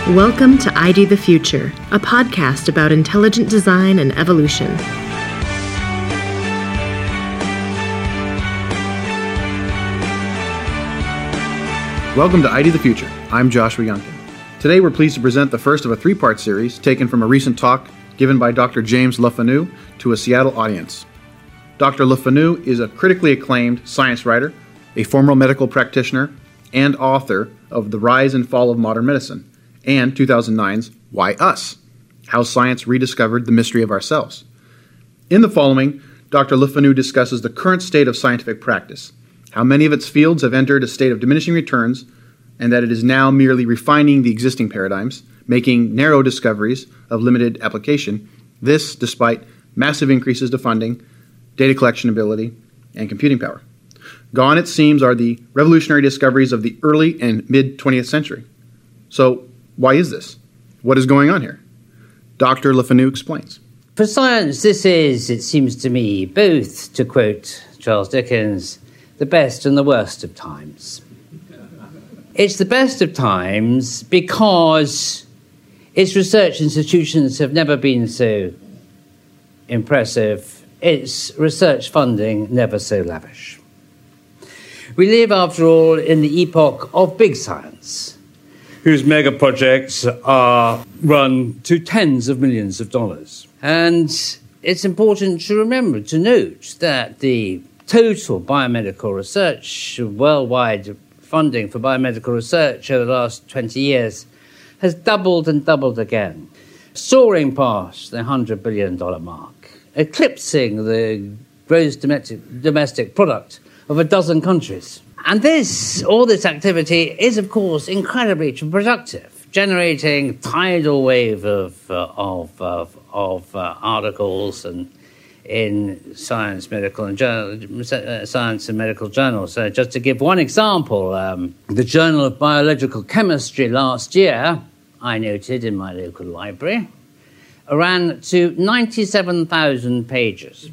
Welcome to ID the Future, a podcast about intelligent design and evolution. Welcome to ID the Future. I'm Joshua Youngkin. Today we're pleased to present the first of a three-part series taken from a recent talk given by Dr. James LeFanu to a Seattle audience. Dr. LeFanu is a critically acclaimed science writer, a former medical practitioner, and author of The Rise and Fall of Modern Medicine and 2009's Why Us? How Science Rediscovered the Mystery of Ourselves. In the following, Dr. LeFanu discusses the current state of scientific practice, how many of its fields have entered a state of diminishing returns, and that it is now merely refining the existing paradigms, making narrow discoveries of limited application, this despite massive increases to funding, data collection ability, and computing power. Gone, it seems, are the revolutionary discoveries of the early and mid-20th century. So, why is this? What is going on here? Dr. LeFanu explains. For science, this is, it seems to me, both, to quote Charles Dickens, the best and the worst of times. It's the best of times because its research institutions have never been so impressive, its research funding never so lavish. We live, after all, in the epoch of big science, whose mega projects are run to tens of millions of dollars. And it's important to remember, to note, that the total biomedical research, worldwide funding for biomedical research over the last 20 years has doubled and doubled again, soaring past the $100 billion mark, eclipsing the gross domestic product of a dozen countries. And all this activity is, of course, incredibly productive, generating tidal wave of articles and in science and medical journals. So just to give one example, the Journal of Biological Chemistry last year, I noted in my local library, ran to 97,000 pages.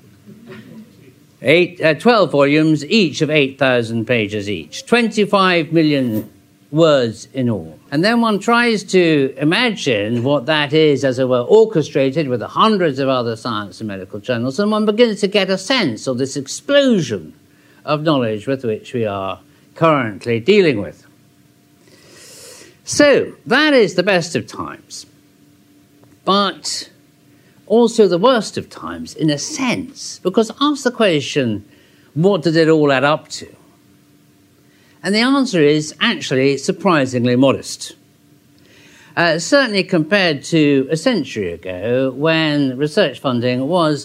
12 volumes, each of 8,000 pages each, 25 million words in all. And then one tries to imagine what that is, as it were, orchestrated with the hundreds of other science and medical journals, and one begins to get a sense of this explosion of knowledge with which we are currently dealing with. So, that is the best of times. But also the worst of times, in a sense, because ask the question, what did it all add up to? And the answer is actually surprisingly modest. Certainly compared to a century ago, when research funding was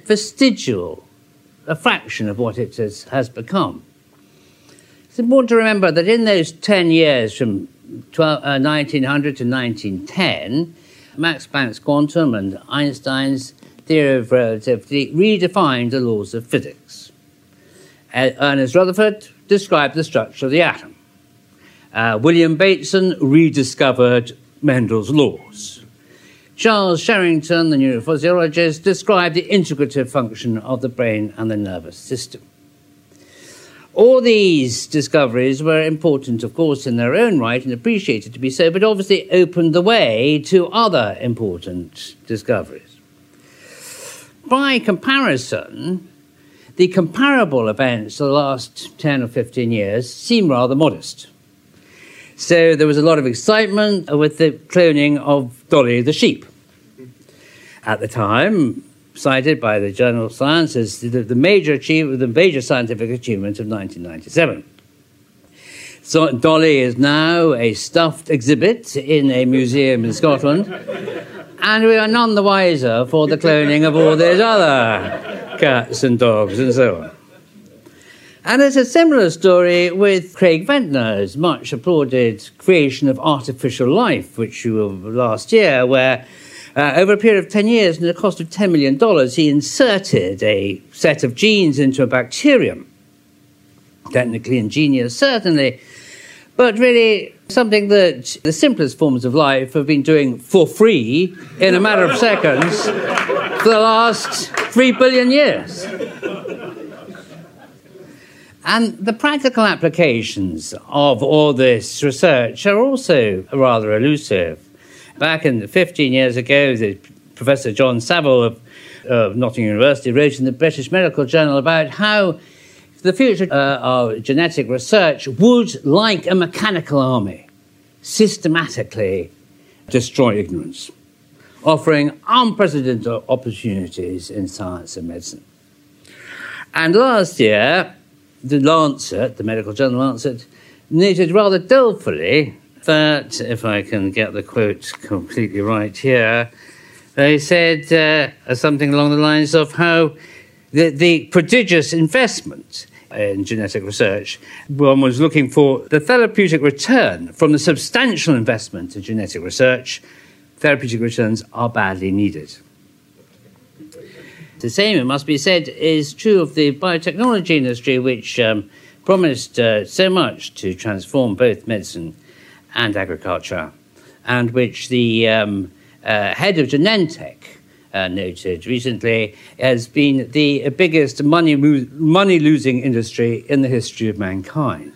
a fraction of what it has become. It's important to remember that in those 10 years from 1900 to 1910, Max Planck's quantum and Einstein's theory of relativity redefined the laws of physics. Ernest Rutherford described the structure of the atom. William Bateson rediscovered Mendel's laws. Charles Sherrington, the neurophysiologist, described the integrative function of the brain and the nervous system. All these discoveries were important, of course, in their own right and appreciated to be so, but obviously opened the way to other important discoveries. By comparison, the comparable events of the last 10 or 15 years seem rather modest. So there was a lot of excitement with the cloning of Dolly the sheep. At the time, cited by the Journal of Science as the major scientific achievement of 1997. So Dolly is now a stuffed exhibit in a museum in Scotland, and we are none the wiser for the cloning of all these other cats and dogs and so on. And it's a similar story with Craig Ventnor's much applauded creation of artificial life, which you were last year, where over a period of 10 years, and at a cost of $10 million, he inserted a set of genes into a bacterium. Technically ingenious, certainly, but really something that the simplest forms of life have been doing for free in a matter of seconds for the last 3 billion years. And the practical applications of all this research are also rather elusive. Back 15 years ago, Professor John Saville of Nottingham University wrote in the British Medical Journal about how the future of genetic research would, like a mechanical army, systematically destroy ignorance, offering unprecedented opportunities in science and medicine. And last year, the Lancet, the medical journal Lancet, noted rather dolefully that, if I can get the quote completely right here, they said something along the lines of how the prodigious investment in genetic research, one was looking for the therapeutic return from the substantial investment in genetic research. Therapeutic returns are badly needed. The same, it must be said, is true of the biotechnology industry, which promised so much to transform both medicine and agriculture, and which the head of Genentech noted recently as being the biggest money-losing industry in the history of mankind.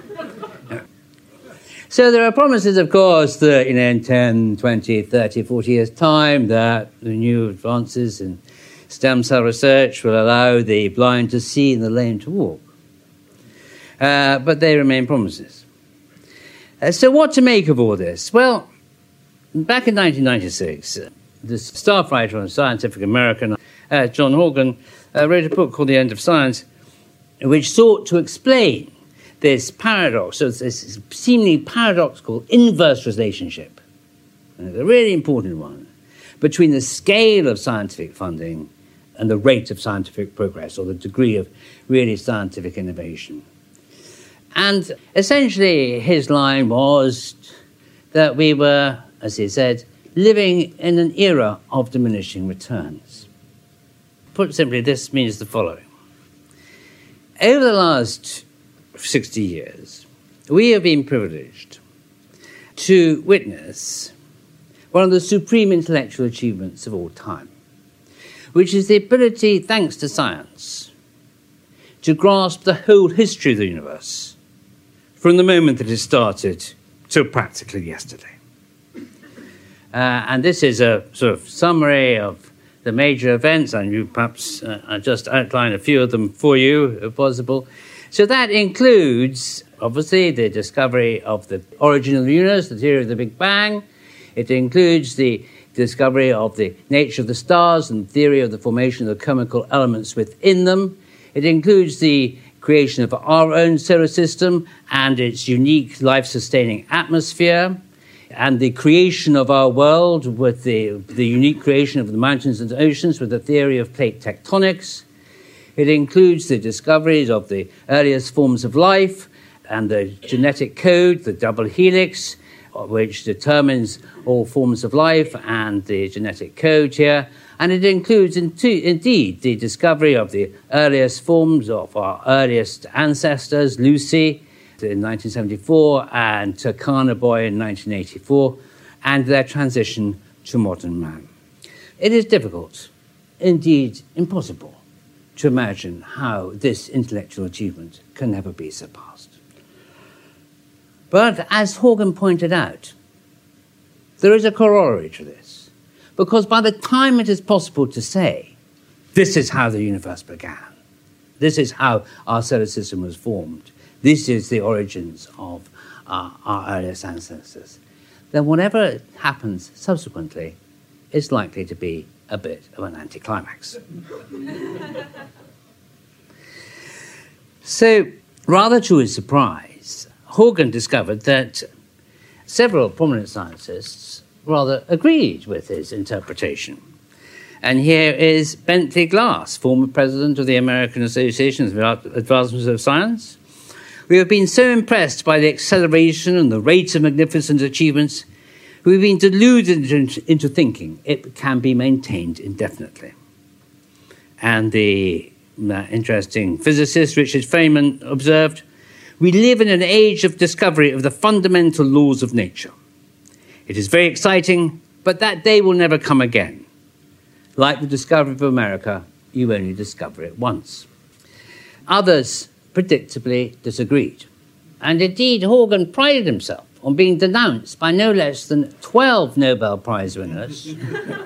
So there are promises, of course, that in 10, 20, 30, 40 years' time, that the new advances in stem cell research will allow the blind to see and the lame to walk. But they remain promises. So what to make of all this? Well, back in 1996, the staff writer on Scientific American, John Horgan, wrote a book called The End of Science, which sought to explain this paradox, so this seemingly paradoxical inverse relationship, and a really important one, between the scale of scientific funding and the rate of scientific progress, or the degree of really scientific innovation. And essentially his line was that we were, as he said, living in an era of diminishing returns. Put simply, this means the following. Over the last 60 years, we have been privileged to witness one of the supreme intellectual achievements of all time, which is the ability, thanks to science, to grasp the whole history of the universe from the moment that it started till practically yesterday. And this is a sort of summary of the major events, and you perhaps I'll just outline a few of them for you, if possible. So that includes, obviously, the discovery of the origin of the universe, the theory of the Big Bang. It includes the discovery of the nature of the stars and theory of the formation of the chemical elements within them. It includes the creation of our own solar system and its unique life-sustaining atmosphere, and the creation of our world with the unique creation of the mountains and oceans with the theory of plate tectonics. It includes the discoveries of the earliest forms of life and the genetic code, the double helix, which determines all forms of life and the genetic code here. And it includes, indeed, the discovery of the earliest forms of our earliest ancestors, Lucy in 1974 and Turkana Boy in 1984, and their transition to modern man. It is difficult, indeed impossible, to imagine how this intellectual achievement can never be surpassed. But as Horgan pointed out, there is a corollary to this, because by the time it is possible to say, this is how the universe began, this is how our solar system was formed, this is the origins of our earliest ancestors, then whatever happens subsequently is likely to be a bit of an anticlimax. So, rather to his surprise, Horgan discovered that several prominent scientists rather agreed with his interpretation. And here is Bentley Glass, former president of the American Association of Advancement of Science. We have been so impressed by the acceleration and the rate of magnificent achievements, we've been deluded into thinking it can be maintained indefinitely. And the interesting physicist Richard Feynman observed, we live in an age of discovery of the fundamental laws of nature. It is very exciting, but that day will never come again. Like the discovery of America, you only discover it once. Others predictably disagreed. And indeed, Horgan prided himself on being denounced by no less than 12 Nobel Prize winners,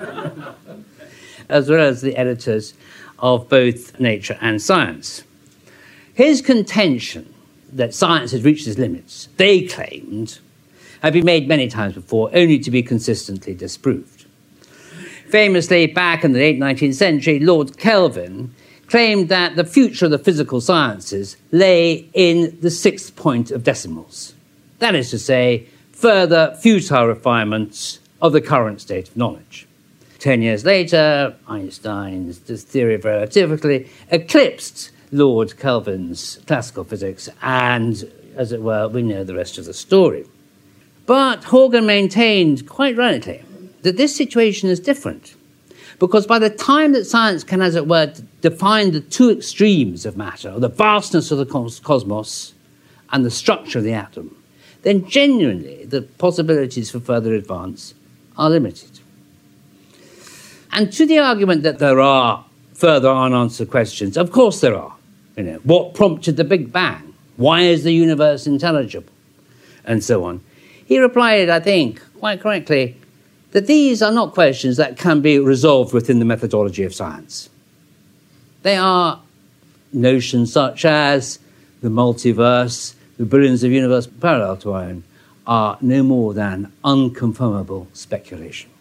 as well as the editors of both Nature and Science. His contention that science has reached its limits, they claimed, had been made many times before, only to be consistently disproved. Famously, back in the late 19th century, Lord Kelvin claimed that the future of the physical sciences lay in the 6th point of decimals. That is to say, further futile refinements of the current state of knowledge. 10 years later, Einstein's theory of relativity eclipsed Lord Kelvin's classical physics, and, as it were, we know the rest of the story. But Horgan maintained, quite rightly, that this situation is different, because by the time that science can, as it were, define the two extremes of matter, or the vastness of the cosmos and the structure of the atom, then genuinely the possibilities for further advance are limited. And to the argument that there are further unanswered questions, of course there are. What prompted the Big Bang? Why is the universe intelligible? And so on. He replied, I think, quite correctly, that these are not questions that can be resolved within the methodology of science. They are notions such as the multiverse, the billions of universes parallel to our own, are no more than unconfirmable speculation.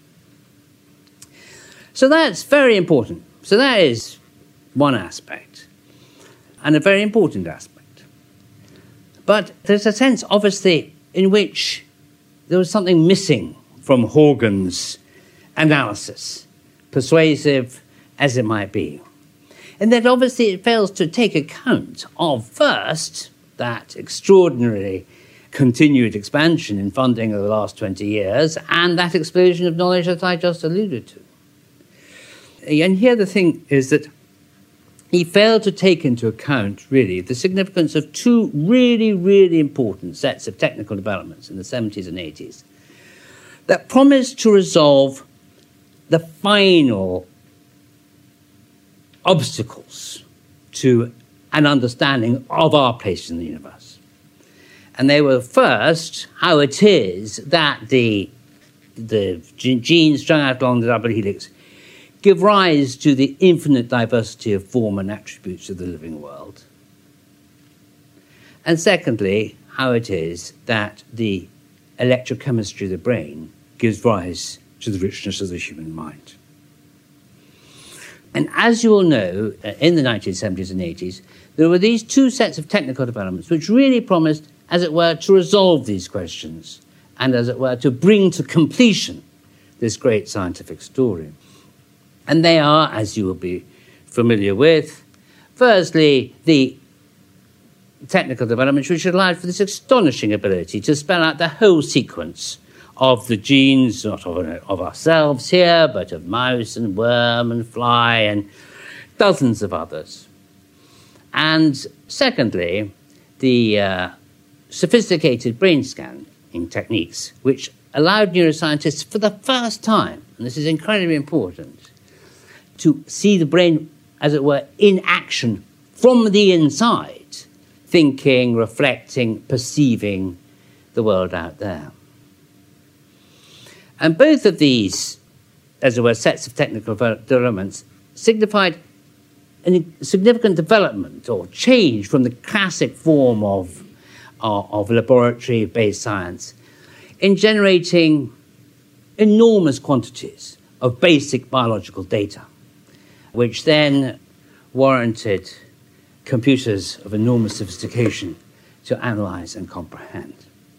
So that's very important. So that is one aspect, and a very important aspect. But there's a sense, obviously, in which there was something missing from Horgan's analysis, persuasive as it might be. And that obviously it fails to take account of, first, that extraordinarily continued expansion in funding over the last 20 years and that explosion of knowledge that I just alluded to. And here the thing is that he failed to take into account, really, the significance of two really, really important sets of technical developments in the 70s and 80s that promised to resolve the final obstacles to an understanding of our place in the universe. And they were, first, how it is that the genes strung out along the double helix give rise to the infinite diversity of form and attributes of the living world. And secondly, how it is that the electrochemistry of the brain gives rise to the richness of the human mind. And as you will know, in the 1970s and 80s, there were these two sets of technical developments which really promised, as it were, to resolve these questions and, as it were, to bring to completion this great scientific story. And they are, as you will be familiar with, firstly, the technical developments which allowed for this astonishing ability to spell out the whole sequence of the genes, not of ourselves here, but of mouse and worm and fly and dozens of others. And secondly, the sophisticated brain scanning techniques, which allowed neuroscientists for the first time, and this is incredibly important, to see the brain, as it were, in action from the inside, thinking, reflecting, perceiving the world out there. And both of these, as it were, sets of technical developments signified a significant development or change from the classic form of laboratory-based science in generating enormous quantities of basic biological data, which then warranted computers of enormous sophistication to analyze and comprehend.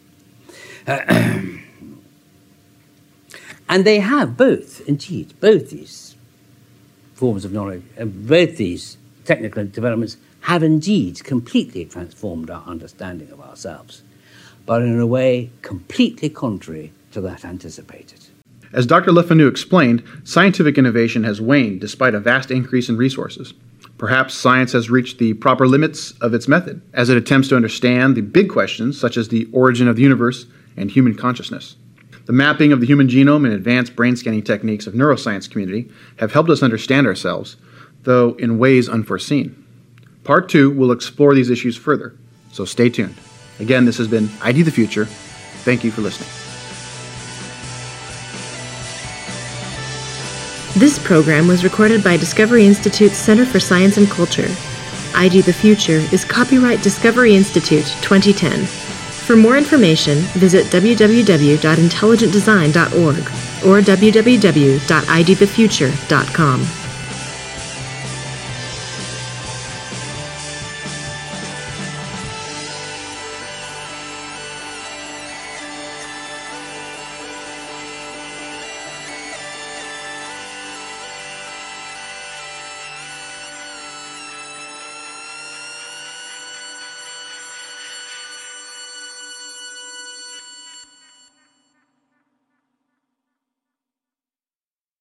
And they have both these forms of knowledge, both these technical developments have indeed completely transformed our understanding of ourselves, but in a way completely contrary to that anticipated. As Dr. Le Fanu explained, scientific innovation has waned despite a vast increase in resources. Perhaps science has reached the proper limits of its method as it attempts to understand the big questions such as the origin of the universe and human consciousness. The mapping of the human genome and advanced brain scanning techniques of neuroscience community have helped us understand ourselves, though in ways unforeseen. Part 2 will explore these issues further, so stay tuned. Again, this has been ID the Future. Thank you for listening. This program was recorded by Discovery Institute's Center for Science and Culture. ID the Future is copyright Discovery Institute 2010. For more information, visit www.intelligentdesign.org or www.idthefuture.com.